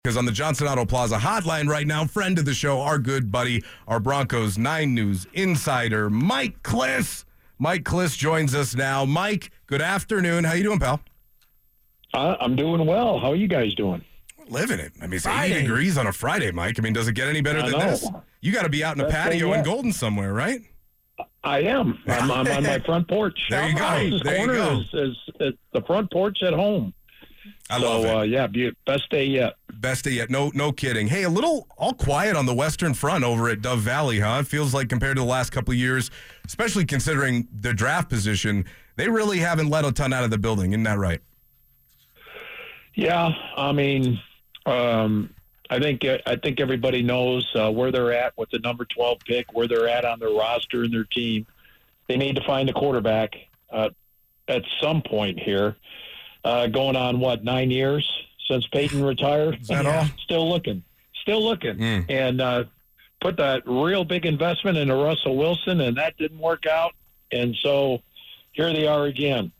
Because on the Johnson Auto Plaza hotline right now, friend of the show, our good buddy, our Broncos 9 News insider, Mike Klis. Mike Klis joins us now. Mike, good afternoon. How you doing, pal? I'm doing well. How are you guys doing? Living it. I mean, it's 80 degrees on a Friday, Mike. I mean, does it get any better than this? You got to be out in a patio in Golden somewhere, right? I am. I'm on my front porch. There you go. There you go. Is the front porch at home. I love it. Best day yet. Best day yet. No kidding. Hey, a little all quiet on the Western Front over at Dove Valley, huh? It feels like compared to the last couple of years, especially considering the draft position, they really haven't let a ton out of the building. Isn't that right? Yeah. I mean, I think everybody knows where they're at with the number 12 pick, where they're at on their roster and their team. They need to find a quarterback at some point here. Going on, 9 years since Peyton retired? Is that all? Still looking. And put that real big investment into Russell Wilson, and that didn't work out. And so here they are again.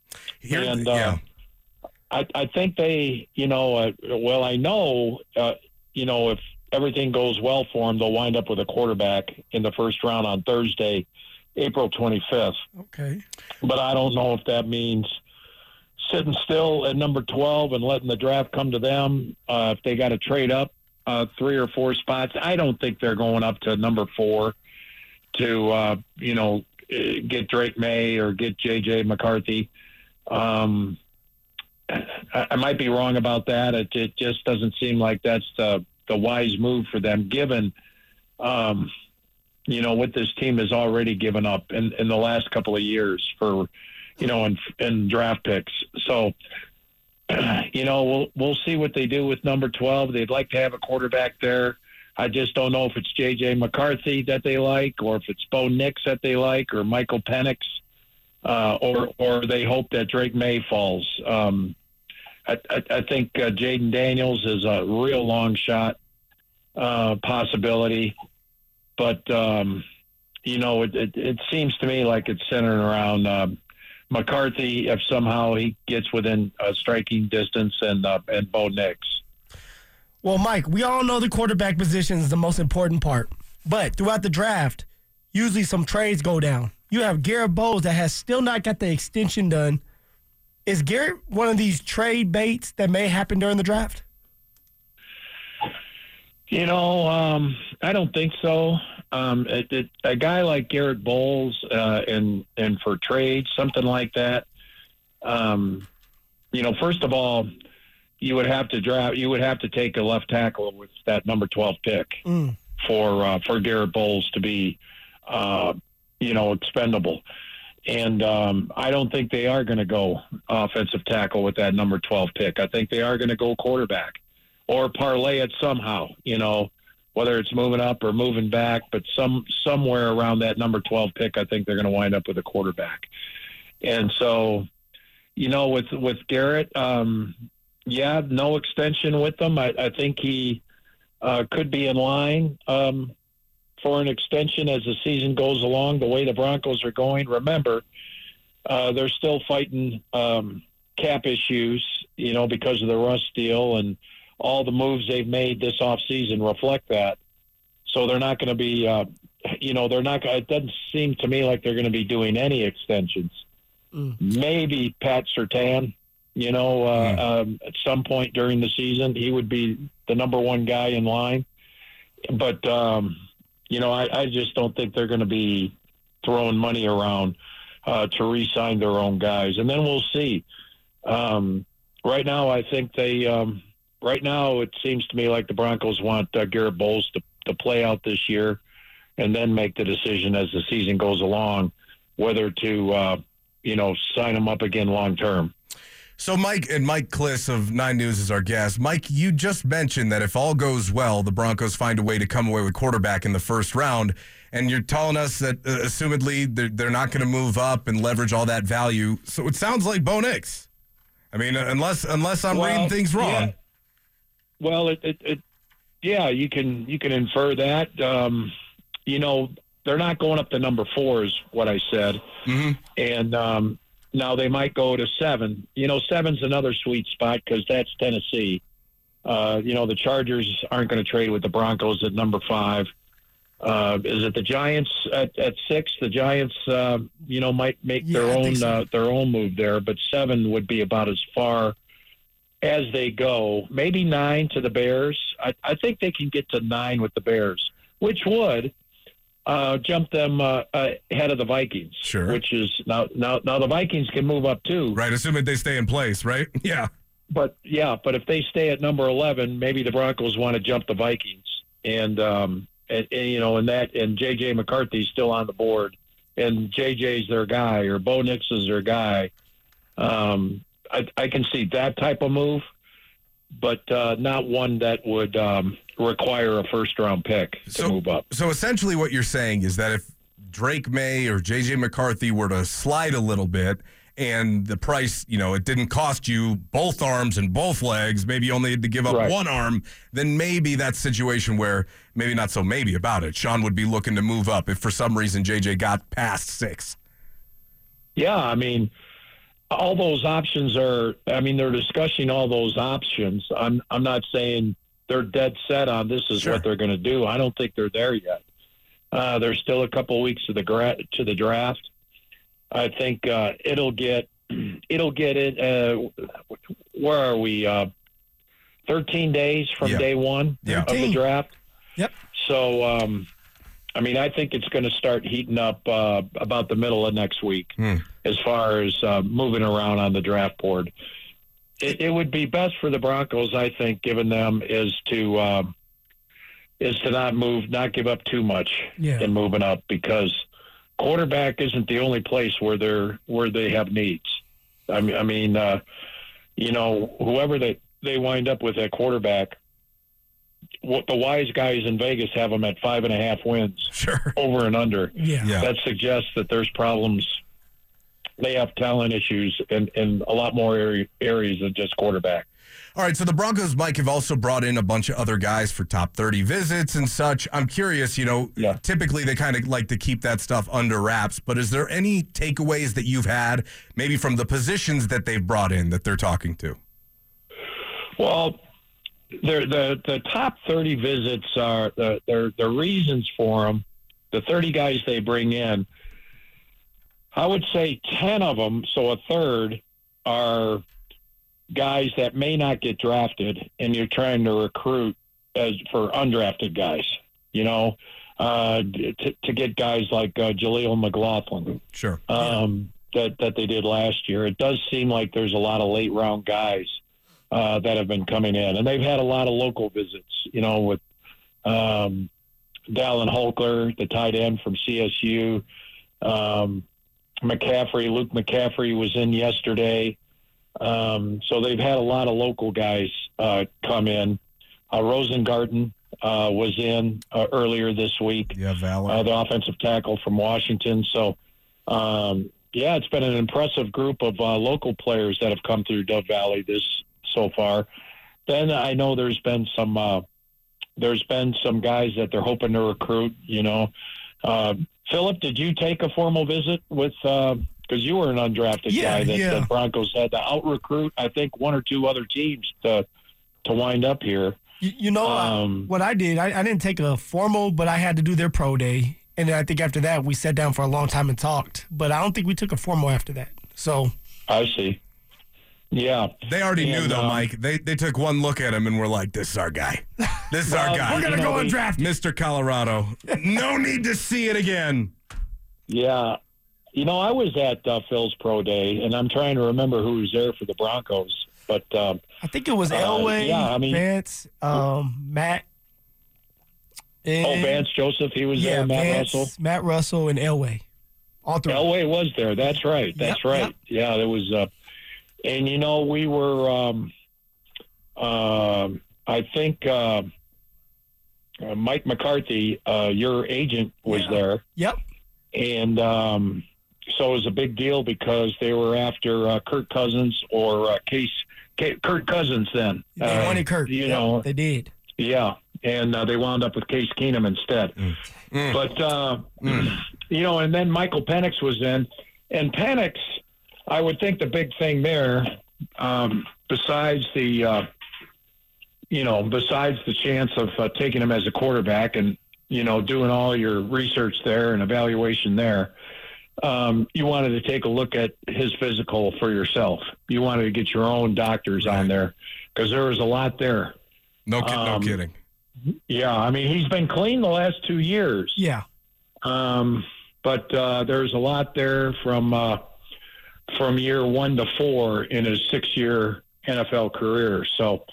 I think they, I know, if everything goes well for them, they'll wind up with a quarterback in the first round on Thursday, April 25th. Okay. But I don't know if that means sitting still at number 12 and letting the draft come to them. If they got to trade up 3 or 4 spots, I don't think they're going up to number 4 to, get Drake May or get J.J. McCarthy. I might be wrong about that. It just doesn't seem like that's the wise move for them, given, what this team has already given up in the last couple of years for, in draft picks. So, we'll see what they do with number 12. They'd like to have a quarterback there. I just don't know if it's J.J. McCarthy that they like, or if it's Bo Nix that they like, or Michael Penix, or they hope that Drake May falls. I think Jaden Daniels is a real long possibility, but it seems to me like it's centered around McCarthy if somehow he gets within striking distance, and Bo Nix. Well, Mike, we all know the quarterback position is the most important part, but throughout the draft, usually some trades go down. You have Garrett Bowles that has still not got the extension done. Is Garrett one of these trade baits that may happen during the draft? I don't think so. A guy like Garrett Bowles, and for trades, something like that. First of all, you would have to take a left tackle with that number 12 pick for Garrett Bowles to be, expendable. And I don't think they are going to go offensive tackle with that number 12 pick. I think they are going to go quarterback or parlay it somehow, whether it's moving up or moving back, but somewhere around that number 12 pick, I think they're going to wind up with a quarterback. And so, with Garrett, no extension with them. I think he could be in line for an extension as the season goes along, the way the Broncos are going. Remember, they're still fighting cap issues, because of the Russ deal, and all the moves they've made this offseason reflect that. So they're not going to be, it doesn't seem to me like they're going to be doing any extensions. Maybe Pat Surtain, at some point during the season, he would be the number 1 guy in line. But, I just don't think they're going to be throwing money around to re-sign their own guys. And then we'll see. Right now, I think right now it seems to me like the Broncos want Garrett Bowles to play out this year and then make the decision as the season goes along whether to, sign him up again long term. So Mike Klis of 9 News is our guest. Mike, you just mentioned that if all goes well, the Broncos find a way to come away with quarterback in the first round, and you're telling us that assumedly they're not going to move up and leverage all that value. So it sounds like Bo Nix. I mean, unless I'm reading things wrong. Yeah. Well, you can infer that. They're not going up to number 4 is what I said. Mm-hmm. And now they might go to 7. 7's another sweet spot because that's Tennessee. The Chargers aren't going to trade with the Broncos at number 5. Is it the Giants at 6? The Giants, might make their own move there, but 7 would be about as far as they go. Maybe 9 to the Bears. I think they can get to 9 with the Bears, which would jump them ahead of the Vikings. Sure. Which is now the Vikings can move up too. Right, assuming they stay in place, right? Yeah. But if they stay at number 11, maybe the Broncos want to jump the Vikings, and J.J. McCarthy's still on the board, and J.J.'s their guy, or Bo Nix is their guy. I can see that type of move, but not one that would require a first-round pick to move up. So essentially what you're saying is that if Drake May or J.J. McCarthy were to slide a little bit and the price, it didn't cost you both arms and both legs, maybe you only had to give up one arm, then maybe that situation where maybe not so maybe about it. Sean would be looking to move up if for some reason J.J. got past 6. Yeah, I mean, all those options they're discussing all those options. I'm not saying they're dead set on this is what they're going to do. I don't think they're there yet. There's still a couple weeks to the draft. I think it'll get it. Where are we? 13 days from day one of the draft. Yep. So, I think it's going to start heating up about the middle of next week as far as moving around on the draft board. It would be best for the Broncos, I think, given them is to not give up too much in moving up, because quarterback isn't the only place where they have needs. Whoever they wind up with at quarterback, what the wise guys in Vegas have them at 5.5 wins, over and under. Yeah. That suggests that there's problems. They have talent issues in a lot more areas than just quarterback. All right, so the Broncos, Mike, have also brought in a bunch of other guys for top 30 visits and such. I'm curious, typically they kind of like to keep that stuff under wraps, but is there any takeaways that you've had, maybe from the positions that they've brought in that they're talking to? Well, the top 30 visits are the reasons for them. The 30 guys they bring in, I would say 10 of them, so a third, are guys that may not get drafted, and you're trying to recruit for undrafted guys, to get guys like Jaleel McLaughlin. Sure. That they did last year. It does seem like there's a lot of late round guys that have been coming in, and they've had a lot of local visits, with Dallin Holker, the tight end from CSU, Luke McCaffrey was in yesterday. So they've had a lot of local guys come in. Rosengarten was in earlier this week. Yeah, Valor. The offensive tackle from Washington. So, it's been an impressive group of local players that have come through Dove Valley so far. Then I know there's been some guys that they're hoping to recruit. Philip, did you take a formal visit with? Because you were an undrafted guy that the Broncos had to out-recruit, I think, one or two other teams to wind up here. What I did, I didn't take a formal, but I had to do their pro day. And then I think after that, we sat down for a long time and talked. But I don't think we took a formal after that. So I see. Yeah. They already knew, though, Mike. They took one look at him and were like, this is our guy. This is our guy. We're going to go undrafted. Mr. Colorado. No need to see it again. Yeah. I was at Phil's pro day, and I'm trying to remember who was there for the Broncos. But I think it was Elway, Vance, Matt. Vance Joseph, he was there. Russell. Matt Russell and Elway. All three. Elway was there. That's right. That's right. Yep. Yeah, there was. And we were. I think Mike McCarthy, your agent, was there. Yep. And so it was a big deal because they were after Kirk Cousins or Kirk Cousins then. They wanted Kirk. They did. Yeah. And they wound up with Case Keenum instead. But, and then Michael Penix was in. And Penix, I would think the big thing there, besides the, besides the chance of taking him as a quarterback and, doing all your research there and evaluation there, you wanted to take a look at his physical for yourself. You wanted to get your own doctors on there because there was a lot there. No kidding. Yeah, I mean, he's been clean the last 2 years. Yeah. But there's a lot there from year 1 to 4 in his 6-year NFL career. So,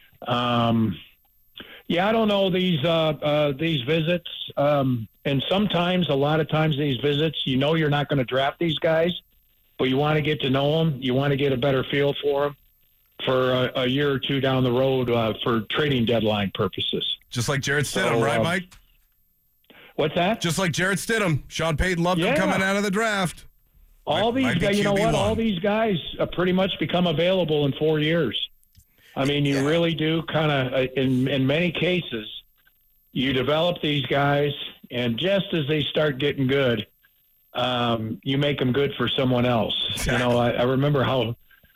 I don't know these visits. And sometimes, a lot of times these visits, you're not going to draft these guys, but you want to get to know them. You want to get a better feel for them for a year or two down the road for trading deadline purposes. Just like Jarrett Stidham, right, Mike? What's that? Just like Jarrett Stidham. Sean Payton loved him coming out of the draft. All these guys, you know what? All these guys pretty much become available in 4 years. I mean, you really do kind of, in many cases, you develop these guys, and just as they start getting good, you make them good for someone else. Exactly. I remember how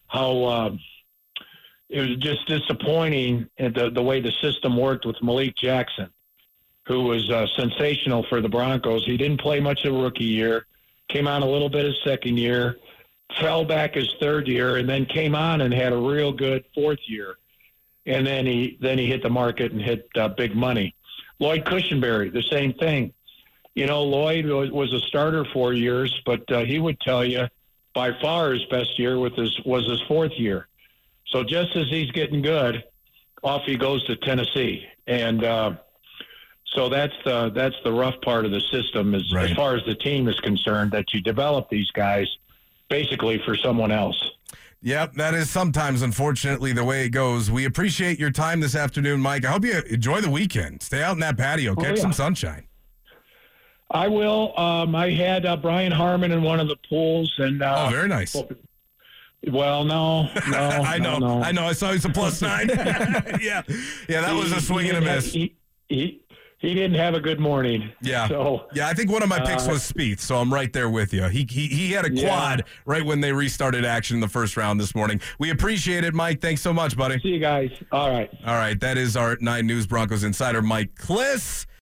it was just disappointing the way the system worked with Malik Jackson, who was sensational for the Broncos. He didn't play much of a rookie year, came on a little bit his second year, fell back his third year, and then came on and had a real good fourth year. And then he hit the market and hit big money. Lloyd Cushenberry, the same thing. Lloyd was a starter 4 years, but he would tell you by far his best year was his fourth year. So just as he's getting good, off he goes to Tennessee. And so that's the rough part of the system as far as the team is concerned, that you develop these guys basically for someone else. Yep, that is sometimes, unfortunately, the way it goes. We appreciate your time this afternoon, Mike. I hope you enjoy the weekend. Stay out in that patio. Catch some sunshine. I will. I had Brian Harmon in one of the pools. And very nice. Well, no. I know. No. I know. I saw he's a +9. Yeah, that was a swing and a miss. He didn't have a good morning. Yeah. So I think one of my picks was Spieth, so I'm right there with you. He had a quad right when they restarted action in the first round this morning. We appreciate it, Mike. Thanks so much, buddy. See you guys. All right. That is our 9 News Broncos insider, Mike Klis.